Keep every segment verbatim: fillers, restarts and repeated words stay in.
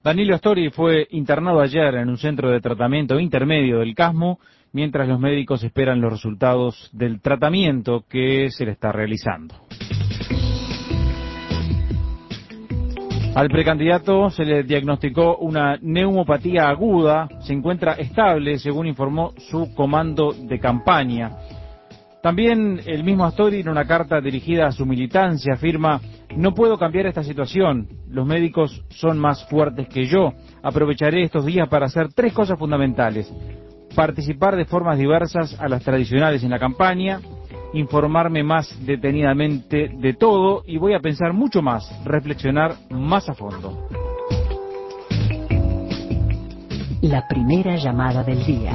Danilo Astori fue internado ayer en un centro de tratamiento intermedio del Casmo, mientras los médicos esperan los resultados del tratamiento que se le está realizando. Al precandidato se le diagnosticó una neumopatía aguda, se encuentra estable, según informó su comando de campaña. También el mismo Astori, en una carta dirigida a su militancia, afirma: no puedo cambiar esta situación, los médicos son más fuertes que yo, aprovecharé estos días para hacer tres cosas fundamentales: participar de formas diversas a las tradicionales en la campaña, informarme más detenidamente de todo y voy a pensar mucho más, reflexionar más a fondo. La primera llamada del día.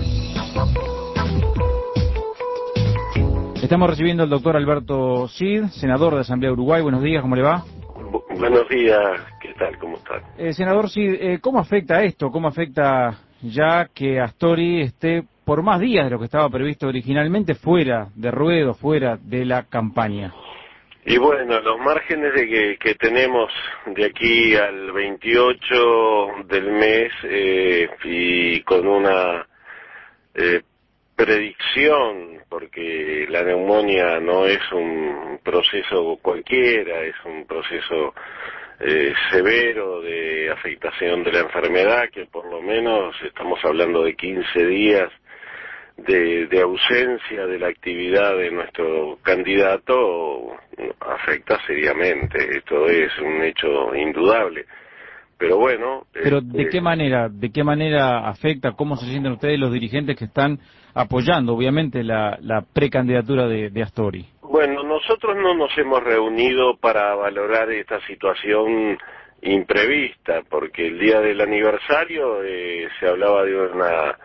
Estamos recibiendo al doctor Alberto Cid, senador de Asamblea de Uruguay. Buenos días, ¿cómo le va? Bu buenos días, ¿qué tal? ¿Cómo están? Eh, senador Cid, eh, ¿cómo afecta esto? ¿Cómo afecta ya que Astori esté por más días de lo que estaba previsto originalmente fuera de ruedo, fuera de la campaña? Y bueno, los márgenes de que, que tenemos de aquí al veintiocho del mes eh, y con una eh, predicción, porque la neumonía no es un proceso cualquiera, es un proceso eh, severo de afectación de la enfermedad, que por lo menos estamos hablando de quince días de, de ausencia de la actividad de nuestro candidato, afecta seriamente. Esto es un hecho indudable. Pero bueno... Pero este, ¿de qué manera, de qué manera afecta? ¿Cómo se sienten ustedes los dirigentes que están apoyando, obviamente, la, la precandidatura de, de Astori? Bueno, nosotros no nos hemos reunido para valorar esta situación imprevista, porque el día del aniversario eh, se hablaba de una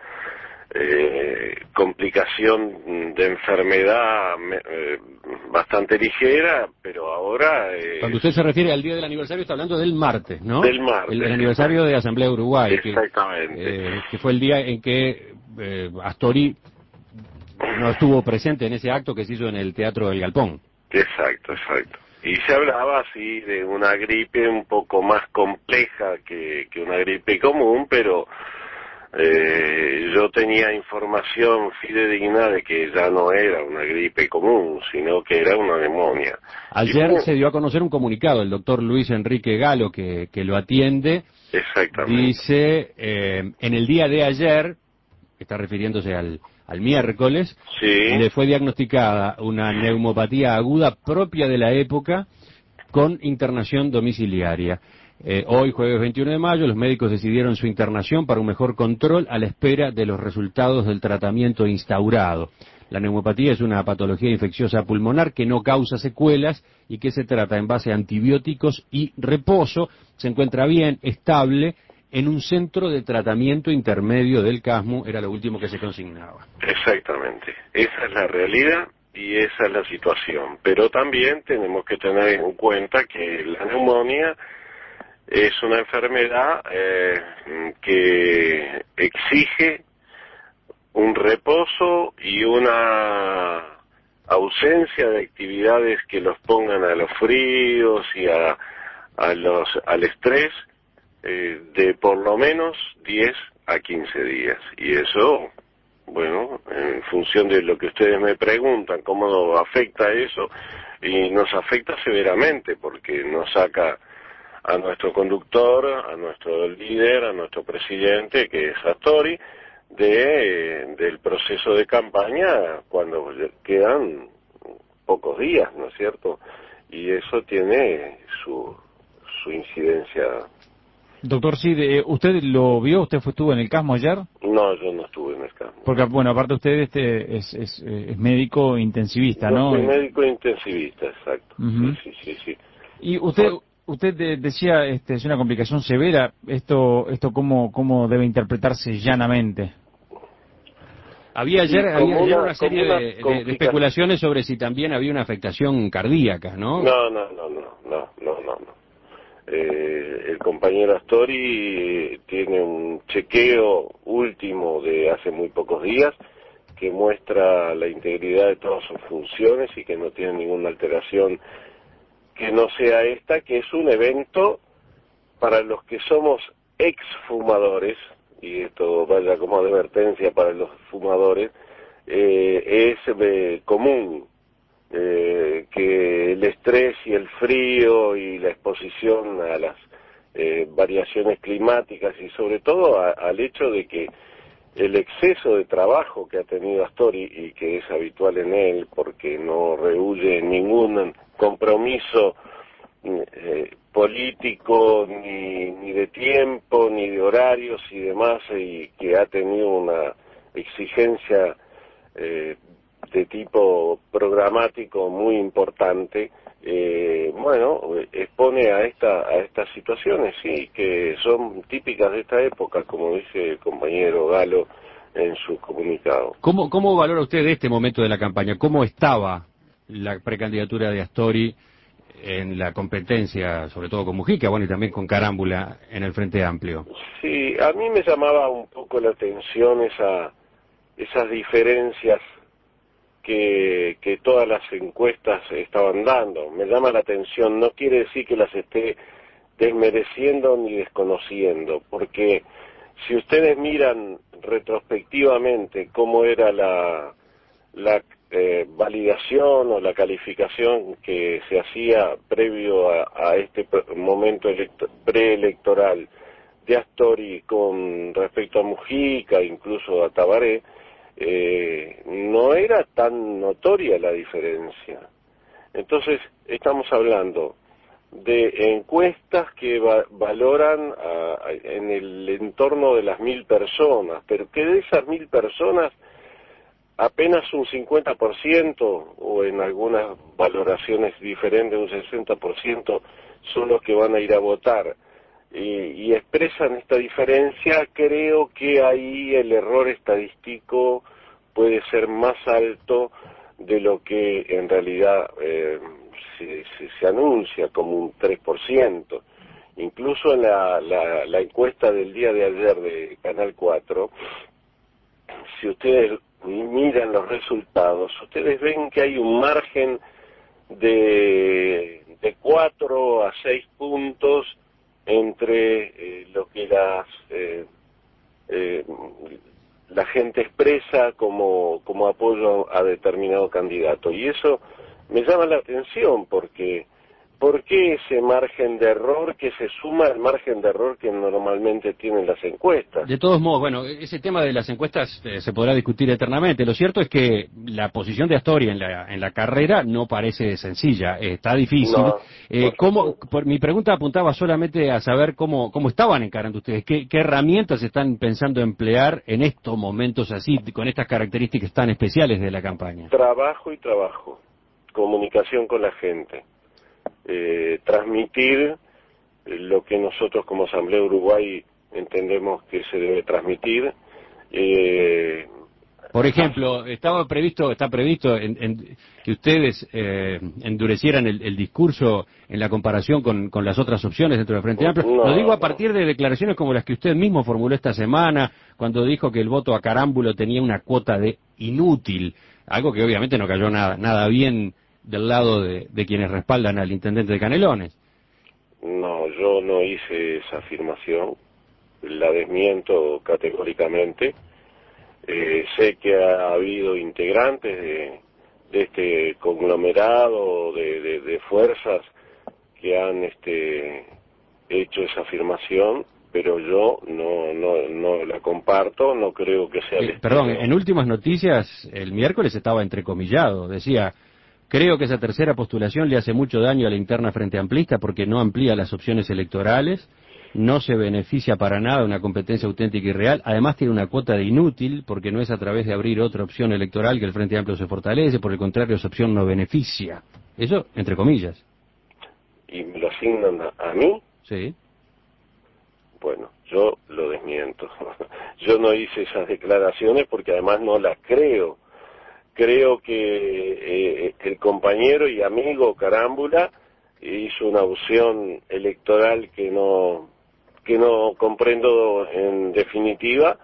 eh, complicación de enfermedad eh, bastante ligera, pero ahora... Eh, Cuando usted se refiere al día del aniversario, está hablando del martes, ¿no? Del martes. El, el aniversario de Asamblea de Uruguay. Exactamente. Que, eh, que fue el día en que eh, Astori no estuvo presente en ese acto que se hizo en el Teatro del Galpón. Exacto, exacto. Y se hablaba así de una gripe un poco más compleja que, que una gripe común, pero eh, yo tenía información fidedigna de que ya no era una gripe común, sino que era una neumonía. Ayer y, se dio a conocer un comunicado, el doctor Luis Enrique Galo, que, que lo atiende, exactamente. dice, eh, en el día de ayer, está refiriéndose al, al miércoles, sí. le fue diagnosticada una neumopatía aguda propia de la época con internación domiciliaria. Eh, hoy, jueves veintiuno de mayo, los médicos decidieron su internación para un mejor control a la espera de los resultados del tratamiento instaurado. La neumopatía es una patología infecciosa pulmonar que no causa secuelas y que se trata en base a antibióticos y reposo. Se encuentra bien, estable, en un centro de tratamiento intermedio del Casmo, era lo último que se consignaba. Exactamente, esa es la realidad y esa es la situación, pero también tenemos que tener en cuenta que la neumonía es una enfermedad eh, que exige un reposo y una ausencia de actividades que los pongan a los fríos y a, a los, al estrés, Eh, de por lo menos diez a quince días. Y eso, bueno, en función de lo que ustedes me preguntan, cómo nos afecta eso, y nos afecta severamente, porque nos saca a nuestro conductor, a nuestro líder, a nuestro presidente, que es Astori, de, del proceso de campaña cuando quedan pocos días, ¿no es cierto? Y eso tiene su, su incidencia. Doctor Cid, eh, ¿usted lo vio? ¿Usted fue, estuvo en el Casmo ayer? No, yo no estuve en el Casmo. Porque, bueno, aparte usted este es, es, es médico intensivista, yo ¿no? Soy médico intensivista, exacto. Uh-huh. Sí, sí, sí, sí. Y usted usted de, decía, este, es una complicación severa. ¿Esto esto cómo, cómo debe interpretarse llanamente? Había ayer, había ayer una, una serie una de, de, de especulaciones sobre si también había una afectación cardíaca, ¿no? No, no, no, no, no, no, no. no. Eh, el compañero Astori tiene un chequeo último de hace muy pocos días que muestra la integridad de todas sus funciones y que no tiene ninguna alteración que no sea esta, que es un evento para los que somos exfumadores, y esto vaya como advertencia para los fumadores, eh, es eh, común eh, que el estrés y el frío y la exposición a las eh, variaciones climáticas y sobre todo a, al hecho de que el exceso de trabajo que ha tenido Astori y que es habitual en él porque no rehúye ningún compromiso eh, político ni, ni de tiempo ni de horarios y demás, y que ha tenido una exigencia eh, de tipo programático muy importante, eh, bueno, expone a esta a estas situaciones, sí, que son típicas de esta época, como dice el compañero Galo en su comunicado. ¿Cómo, cómo valora usted este momento de la campaña? ¿Cómo estaba la precandidatura de Astori en la competencia, sobre todo con Mujica, bueno, y también con Carámbula en el Frente Amplio? Sí, a mí me llamaba un poco la atención esa esas diferencias que, que todas las encuestas estaban dando. Me llama la atención, no quiere decir que las esté desmereciendo ni desconociendo, porque si ustedes miran retrospectivamente cómo era la, la eh, validación o la calificación que se hacía previo a, a este momento preelectoral de Astori con respecto a Mujica, incluso a Tabaré, Eh, no era tan notoria la diferencia. Entonces estamos hablando de encuestas que va, valoran a, a, en el entorno de las mil personas, pero que de esas mil personas apenas un cincuenta por ciento o en algunas valoraciones diferentes un sesenta por ciento son los que van a ir a votar. Y, y expresan esta diferencia. Creo que ahí el error estadístico puede ser más alto de lo que en realidad eh, se, se, se anuncia como un tres por ciento. Incluso en la, la, la encuesta del día de ayer de Canal cuatro, si ustedes miran los resultados, ustedes ven que hay un margen de, de cuatro a seis puntos entre eh, lo que las eh, eh, la gente expresa como, como apoyo a determinado candidato. Y eso me llama la atención porque ¿por qué ese margen de error que se suma al margen de error que normalmente tienen las encuestas? De todos modos, bueno, ese tema de las encuestas eh, se podrá discutir eternamente. Lo cierto es que la posición de Astori en la, en la carrera no parece sencilla, eh, está difícil. No, Eh, ¿cómo, por, mi pregunta apuntaba solamente a saber cómo, cómo estaban encarando ustedes, qué, qué herramientas están pensando emplear en estos momentos así, con estas características tan especiales de la campaña. Trabajo y trabajo, comunicación con la gente. Eh, transmitir lo que nosotros como Asamblea Uruguay entendemos que se debe transmitir. Eh, Por ejemplo, estaba previsto, está previsto en, en, que ustedes eh, endurecieran el, el discurso en la comparación con, con las otras opciones dentro del Frente Amplio. No, Lo digo a no. partir de declaraciones como las que usted mismo formuló esta semana, cuando dijo que el voto a Carámbulo tenía una cuota de inútil, algo que obviamente no cayó nada, nada bien del lado de, de quienes respaldan al intendente de Canelones. No, yo no hice esa afirmación, la desmiento categóricamente. Eh, sé que ha habido integrantes de, de este conglomerado de, de, de fuerzas que han este, hecho esa afirmación, pero yo no, no, no la comparto, no creo que sea el Eh, perdón, estilo. en últimas noticias, el miércoles estaba entrecomillado, decía... Creo que esa tercera postulación le hace mucho daño a la interna Frente Amplista porque no amplía las opciones electorales, no se beneficia para nada una competencia auténtica y real, además tiene una cuota de inútil porque no es a través de abrir otra opción electoral que el Frente Amplio se fortalece, por el contrario esa opción no beneficia. Eso, entre comillas. ¿Y me lo asignan a, a mí? Sí. Bueno, yo lo desmiento. Yo no hice esas declaraciones porque además no las creo. Creo que eh, el compañero y amigo Carámbula hizo una opción electoral que no que no comprendo en definitiva,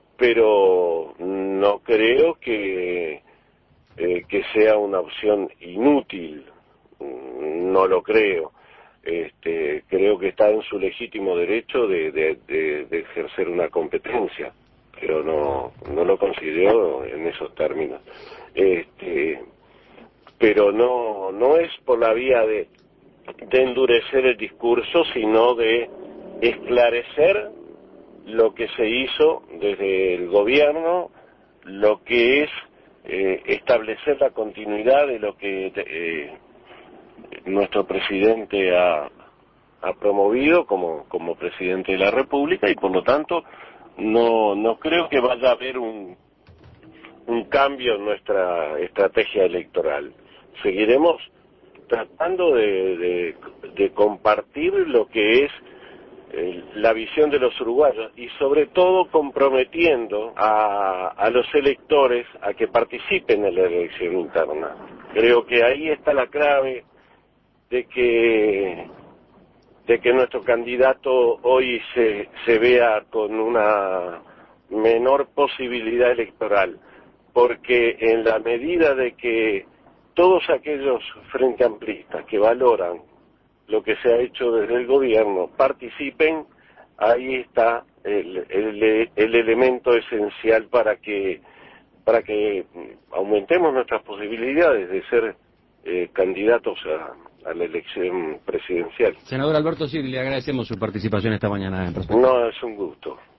pero no creo que eh, que sea una opción inútil, no lo creo. este, creo que está en su legítimo derecho de, de, de, de ejercer una competencia, pero no, no lo considero en esos términos. Este, pero no, no es por la vía de, de endurecer el discurso, sino de esclarecer lo que se hizo desde el gobierno, lo que es eh, establecer la continuidad de lo que eh, nuestro presidente ha, ha promovido como, como presidente de la República, y por lo tanto no, no creo que vaya a haber un, un cambio en nuestra estrategia electoral. Seguiremos tratando de, de, de compartir lo que es eh, la visión de los uruguayos, y sobre todo comprometiendo a, a los electores a que participen en la elección interna. Creo que ahí está la clave de que de que nuestro candidato hoy se, se vea con una menor posibilidad electoral, porque en la medida de que todos aquellos frente amplistas que valoran lo que se ha hecho desde el gobierno participen, ahí está el, el, el elemento esencial para que para que aumentemos nuestras posibilidades de ser eh, candidatos a, a la elección presidencial. Senador Alberto Siri, le agradecemos su participación esta mañana en Prospectiva. No, es un gusto.